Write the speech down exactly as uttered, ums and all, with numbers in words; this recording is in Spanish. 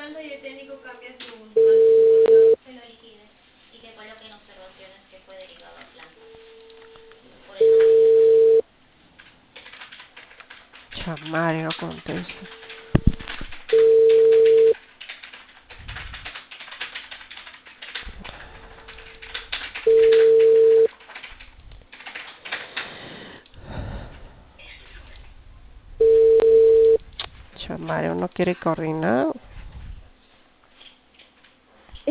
llamando y el técnico cambia su, su autorización. Que lo liquide y que coloquen observaciones que fue derivado a planta. Por el nombre. Chamare, no contesta. Chamare, uno quiere coordinar.